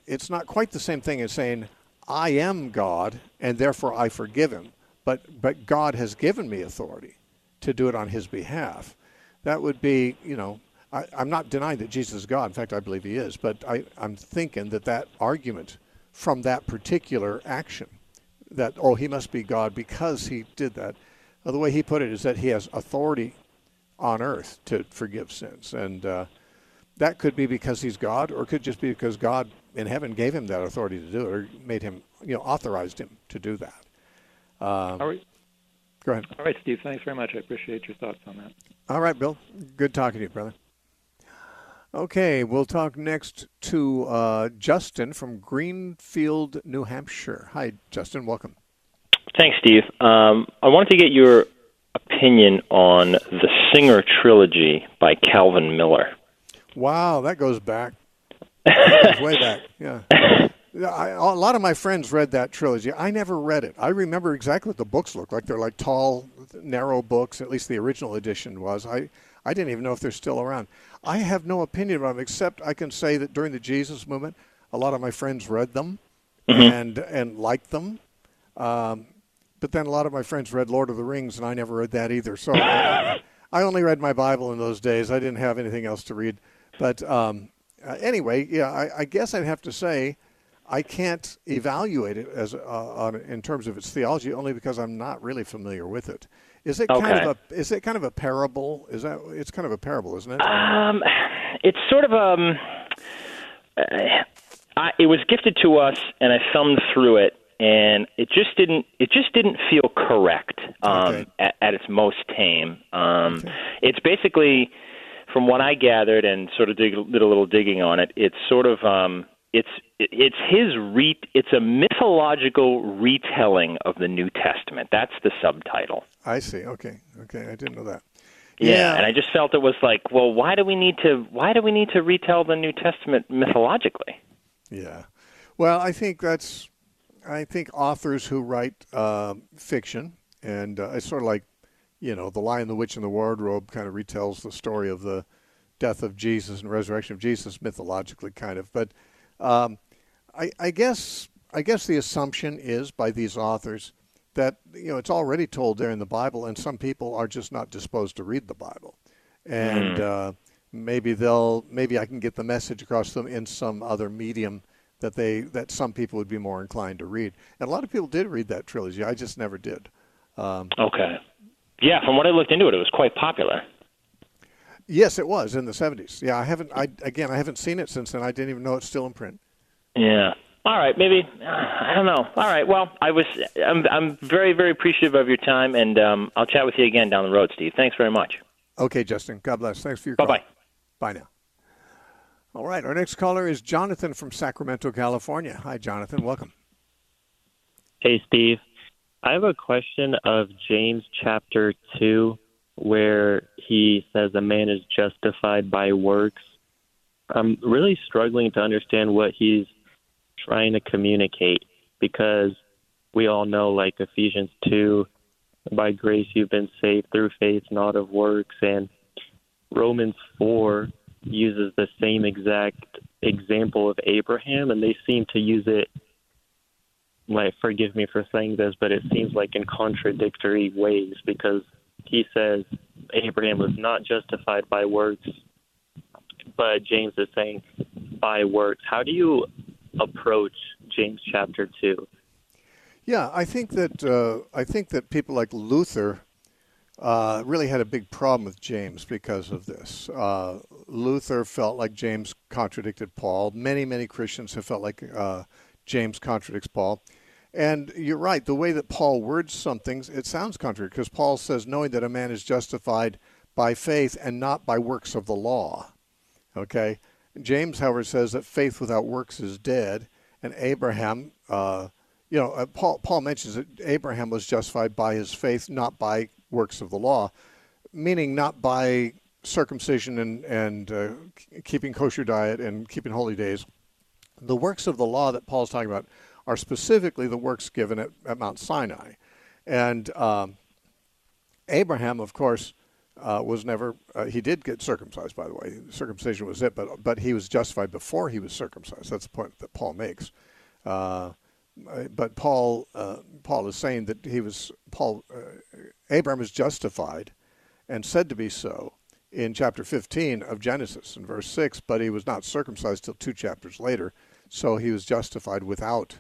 it's not quite the same thing as saying, I am God, and therefore I forgive him. But but God has given me authority to do it on his behalf. That would be, you know, I, I'm not denying that Jesus is God. In fact, I believe he is. But I, I'm thinking that that argument from that particular action, that, oh, he must be God because he did that, well, the way he put it is that he has authority on earth to forgive sins. And uh, that could be because he's God, or it could just be because God in heaven gave him that authority to do it, or made him, you know, authorized him to do that. Um, All right. Go ahead. All right, Steve, thanks very much. I appreciate your thoughts on that. All right, Bill. Good talking to you, brother. Okay, we'll talk next to uh, Justin from Greenfield, New Hampshire. Hi, Justin. Welcome. Thanks, Steve. Um, I wanted to get your opinion on the Singer trilogy by Calvin Miller. Wow, that goes back. That goes way back, yeah. I, a lot of my friends read that trilogy. I never read it. I remember exactly what the books looked like. They're like tall, narrow books, at least the original edition was. I, I didn't even know if they're still around. I have no opinion about them, except I can say that during the Jesus movement, a lot of my friends read them mm-hmm. and and liked them. Um, but then a lot of my friends read Lord of the Rings, and I never read that either. So I, I only read my Bible in those days. I didn't have anything else to read. But um, uh, anyway, yeah, I, I guess I'd have to say I can't evaluate it as uh, on, in terms of its theology, only because I'm not really familiar with it. Is it kind okay. of a is it kind of a parable? Is that it's kind of a parable, isn't it? Um, it's sort of um, I, it was gifted to us, and I thumbed through it, and it just didn't it just didn't feel correct um, okay. at, at its most tame. Um, okay. It's basically, from what I gathered and sort of dig, did a little digging on it, it's sort of um, it's it's his re it's a mythological retelling of the New Testament. That's the subtitle. I see. Okay. Okay. I didn't know that. Yeah, yeah, and I just felt it was like, well, why do we need to why do we need to retell the New Testament mythologically? Yeah. Well, I think that's I think authors who write uh, fiction, and uh, it's sort of like, you know, The Lion, the Witch, and the Wardrobe kind of retells the story of the death of Jesus and resurrection of Jesus mythologically, kind of. But um, I, I guess I guess the assumption is by these authors that, you know, it's already told there in the Bible, and some people are just not disposed to read the Bible, and uh, maybe they'll maybe I can get the message across to them in some other medium that they that some people would be more inclined to read. And a lot of people did read that trilogy. I just never did. Um, okay. Yeah, from what I looked into it, it was quite popular. Yes, it was in the seventies. Yeah, I haven't. I again, I haven't seen it since then. I didn't even know it's still in print. Yeah. All right. Maybe uh, I don't know. All right. Well, I was. I'm. I'm very, very appreciative of your time, and um, I'll chat with you again down the road, Steve. Thanks very much. Okay, Justin. God bless. Thanks for your bye call. bye. Bye now. All right. Our next caller is Jonathan from Sacramento, California. Hi, Jonathan. Welcome. Hey, Steve. I have a question of James chapter two, where he says a man is justified by works. I'm really struggling to understand what he's trying to communicate, because we all know, like Ephesians two, by grace you've been saved through faith, not of works, and Romans four uses the same exact example of Abraham, and they seem to use it, like, forgive me for saying this, but it seems like in contradictory ways, because he says Abraham was not justified by works, but James is saying by works. How do you approach James chapter two? Yeah, I think that uh, I think that people like Luther uh, really had a big problem with James because of this. Uh, Luther felt like James contradicted Paul. Many, many Christians have felt like uh, James contradicts Paul. And you're right, the way that Paul words some things, it sounds contradictory, because Paul says, knowing that a man is justified by faith and not by works of the law. Okay? James, however, says that faith without works is dead, and Abraham, uh, you know, uh, Paul, Paul mentions that Abraham was justified by his faith, not by works of the law, meaning not by circumcision and, and uh, keeping kosher diet and keeping holy days. The works of the law that Paul's talking about are specifically the works given at, at Mount Sinai. And um, Abraham, of course, uh, was never, uh, he did get circumcised, by the way. Circumcision was it, but but he was justified before he was circumcised. That's the point that Paul makes. Uh, but Paul uh, Paul is saying that he was, Paul, uh, Abraham is justified and said to be so in chapter fifteen of Genesis in verse six, but he was not circumcised till two chapters later. So he was justified without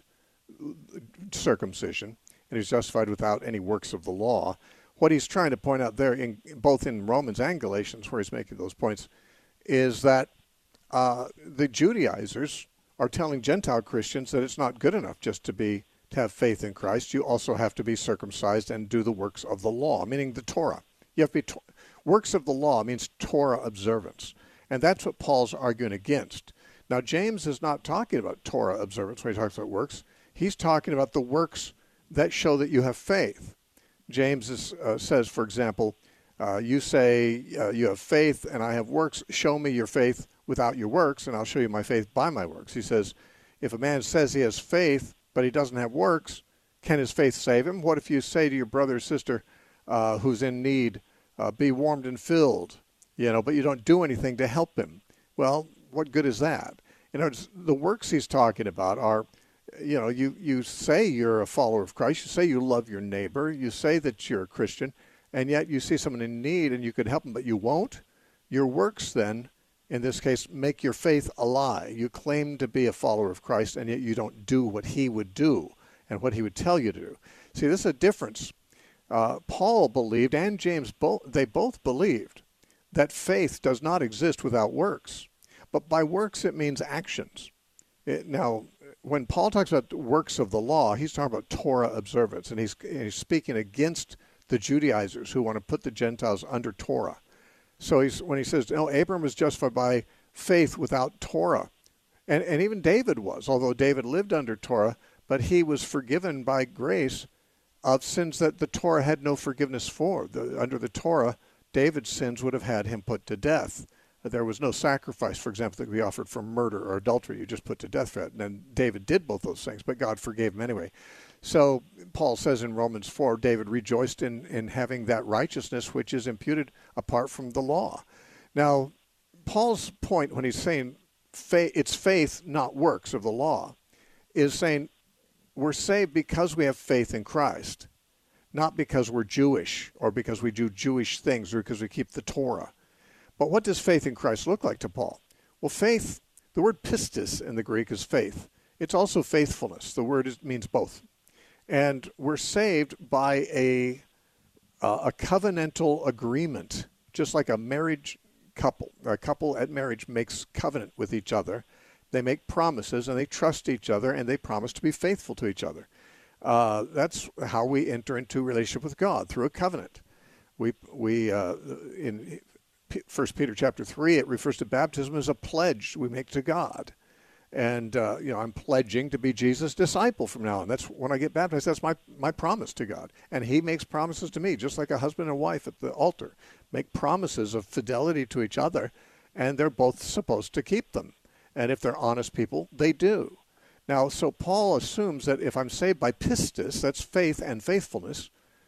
circumcision, and he's justified without any works of the law. What he's trying to point out there, in both in Romans and Galatians, where he's making those points, is that uh, the Judaizers are telling Gentile Christians that it's not good enough just to be to have faith in Christ. You also have to be circumcised and do the works of the law, meaning the Torah. You have to be to- works of the law means Torah observance, and that's what Paul's arguing against. Now, James is not talking about Torah observance when he talks about works. He's talking about the works that show that you have faith. James is, uh, says, for example, uh, you say uh, you have faith and I have works. Show me your faith without your works, and I'll show you my faith by my works. He says, if a man says he has faith, but he doesn't have works, can his faith save him? What if you say to your brother or sister uh, who's in need, uh, be warmed and filled, you know, but you don't do anything to help him? Well, what good is that? You know, the works he's talking about are, you know, you, you say you're a follower of Christ, you say you love your neighbor, you say that you're a Christian, and yet you see someone in need and you could help them, but you won't. Your works then, in this case, make your faith a lie. You claim to be a follower of Christ, and yet you don't do what he would do and what he would tell you to do. See, this is a difference. Uh, Paul believed, and James, both they both believed, that faith does not exist without works. But by works, it means actions. It, now, when Paul talks about works of the law, he's talking about Torah observance, and he's, he's speaking against the Judaizers who want to put the Gentiles under Torah. So he's, when he says, no, Abram was justified by faith without Torah. And, and even David was, although David lived under Torah, but he was forgiven by grace of sins that the Torah had no forgiveness for. The, under the Torah, David's sins would have had him put to death. There was no sacrifice, for example, that could be offered for murder or adultery. You just put to death for it. And then David did both those things, but God forgave him anyway. So Paul says in Romans four, David rejoiced in, in having that righteousness which is imputed apart from the law. Now, Paul's point when he's saying faith, it's faith, not works of the law, is saying we're saved because we have faith in Christ, not because we're Jewish or because we do Jewish things or because we keep the Torah. But what does faith in Christ look like to Paul? Well, faith, the word pistis in the Greek is faith. It's also faithfulness. The word is, means both. And we're saved by a, uh, a covenantal agreement, just like a marriage couple. A couple at marriage makes covenant with each other. They make promises, and they trust each other, and they promise to be faithful to each other. Uh, that's how we enter into a relationship with God, through a covenant. We, we uh, in First Peter chapter three, it refers to baptism as a pledge we make to God. And, uh, you know, I'm pledging to be Jesus' disciple from now on. That's when I get baptized, that's my, my promise to God. And he makes promises to me, just like a husband and wife at the altar make promises of fidelity to each other, and they're both supposed to keep them. And if they're honest people, they do. Now, so Paul assumes that if I'm saved by pistis, that's faith and faithfulness,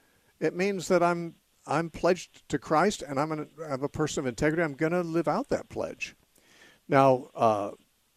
it means that I'm I'm pledged to Christ, and I'm, an, I'm a person of integrity. I'm going to live out that pledge. Now, uh,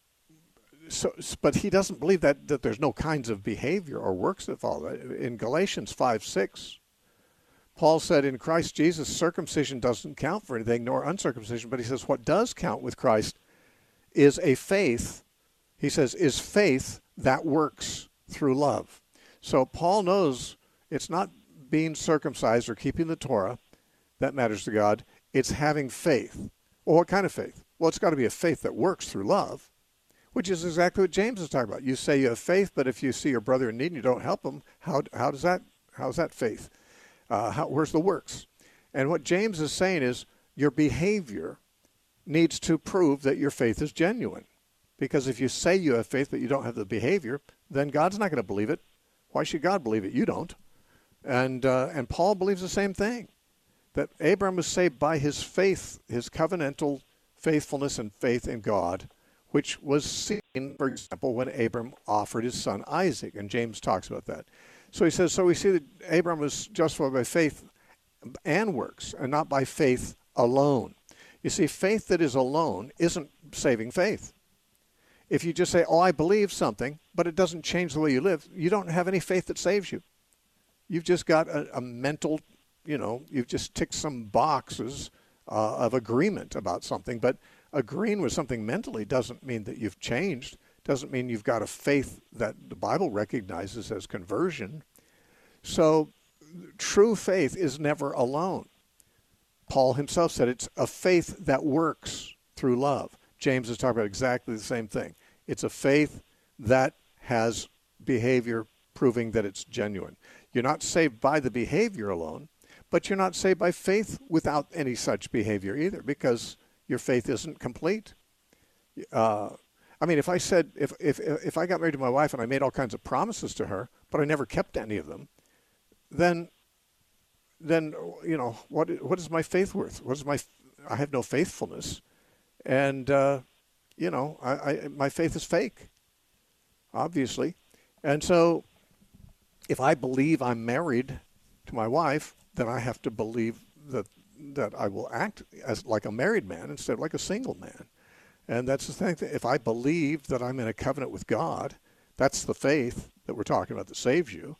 so, but he doesn't believe that, that there's no kinds of behavior or works that follow. In Galatians five six, Paul said, in Christ Jesus, circumcision doesn't count for anything, nor uncircumcision. But he says what does count with Christ is a faith, he says, is faith that works through love. So Paul knows it's not being circumcised or keeping the Torah that matters to God. It's having faith. Well, what kind of faith? Well, it's got to be a faith that works through love, which is exactly what James is talking about. You say you have faith, but if you see your brother in need and you don't help him, how how does that how's that faith? Uh, how, where's the works? And what James is saying is your behavior needs to prove that your faith is genuine. Because if you say you have faith but you don't have the behavior, then God's not going to believe it. Why should God believe it? You don't. And uh, and Paul believes the same thing, that Abraham was saved by his faith, his covenantal faithfulness and faith in God, which was seen, for example, when Abraham offered his son Isaac, and James talks about that. So he says, so we see that Abraham was justified by faith and works, and not by faith alone. You see, faith that is alone isn't saving faith. If you just say, oh, I believe something, but it doesn't change the way you live, you don't have any faith that saves you. You've just got a, a mental, you know, you've just ticked some boxes uh, of agreement about something. But agreeing with something mentally doesn't mean that you've changed, doesn't mean you've got a faith that the Bible recognizes as conversion. So true faith is never alone. Paul himself said it's a faith that works through love. James is talking about exactly the same thing. It's a faith that has behavior proving that it's genuine. You're not saved by the behavior alone, but you're not saved by faith without any such behavior either, because your faith isn't complete. Uh, I mean, if I said, if, if, if I got married to my wife and I made all kinds of promises to her, but I never kept any of them, then, then you know, what what is my faith worth? What is my, I have no faithfulness. And, uh, you know, I, I, my faith is fake, obviously. And so if I believe I'm married to my wife, then I have to believe that that I will act as like a married man instead of like a single man. And that's the thing. If I believe that I'm in a covenant with God, that's the faith that we're talking about that saves you,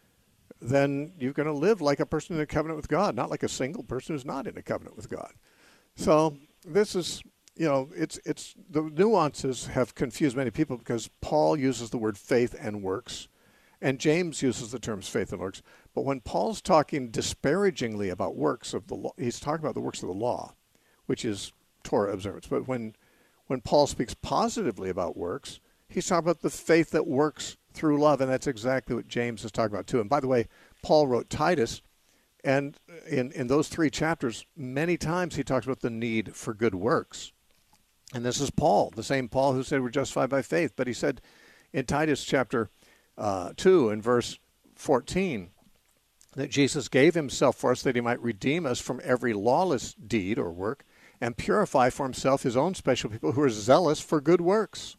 then you're going to live like a person in a covenant with God, not like a single person who's not in a covenant with God. So this is... You know, it's it's the nuances have confused many people because Paul uses the word faith and works, and James uses the terms faith and works. But when Paul's talking disparagingly about works of the law, he's talking about the works of the law, which is Torah observance. But when when Paul speaks positively about works, he's talking about the faith that works through love, and that's exactly what James is talking about too. And by the way, Paul wrote Titus, and in in those three chapters, many times he talks about the need for good works. And this is Paul, the same Paul who said we're justified by faith. But he said in Titus chapter uh, two and verse fourteen that Jesus gave himself for us that he might redeem us from every lawless deed or work and purify for himself his own special people who are zealous for good works.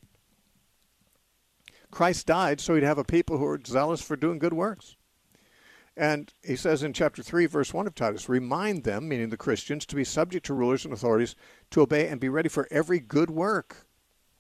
Christ died so he'd have a people who are zealous for doing good works. And he says in chapter three, verse one of Titus, remind them, meaning the Christians, to be subject to rulers and authorities, to obey and be ready for every good work.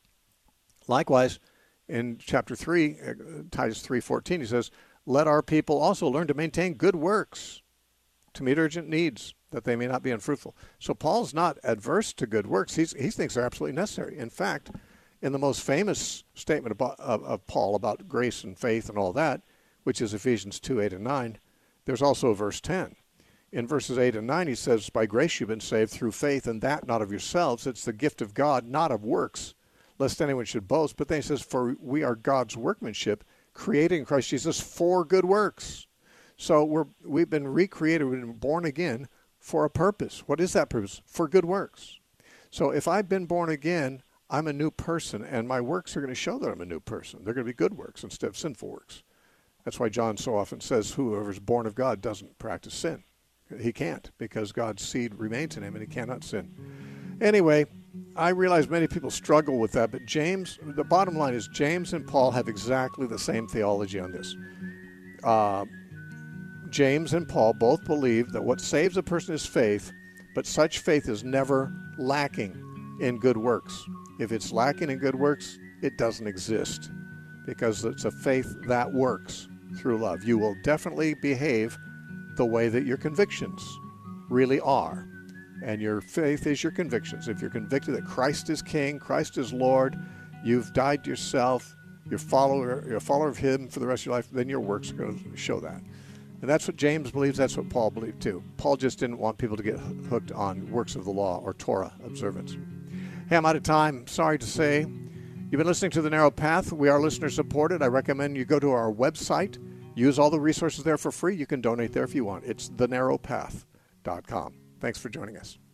Likewise, in chapter three, uh, Titus three fourteen, he says, let our people also learn to maintain good works, to meet urgent needs, that they may not be unfruitful. So Paul's not adverse to good works. He's, he thinks they're absolutely necessary. In fact, in the most famous statement about, of, of Paul about grace and faith and all that, which is Ephesians two, eight, and nine, there's also verse ten. In verses eight and nine, he says, by grace you've been saved through faith, and that not of yourselves. It's the gift of God, not of works, lest anyone should boast. But then he says, for we are God's workmanship, created in Christ Jesus for good works. So we're, we've been recreated, we've been born again for a purpose. What is that purpose? For good works. So if I've been born again, I'm a new person, and my works are going to show that I'm a new person. They're going to be good works instead of sinful works. That's why John so often says whoever is born of God doesn't practice sin. He can't, because God's seed remains in him and he cannot sin. Anyway, I realize many people struggle with that, but James, the bottom line is James and Paul have exactly the same theology on this. Uh, James and Paul both believe that what saves a person is faith, but such faith is never lacking in good works. If it's lacking in good works, it doesn't exist, because it's a faith that works through love. You will definitely behave the way that your convictions really are. And your faith is your convictions. If you're convicted that Christ is King, Christ is Lord, you've died to yourself, you're, follower, you're a follower of him for the rest of your life, then your works are going to show that. And that's what James believes, that's what Paul believed too. Paul just didn't want people to get hooked on works of the law or Torah observance. Hey, I'm out of time. Sorry to say. You've been listening to The Narrow Path. We are listener supported. I recommend you go to our website. Use all the resources there for free. You can donate there if you want. It's the narrow path dot com. Thanks for joining us.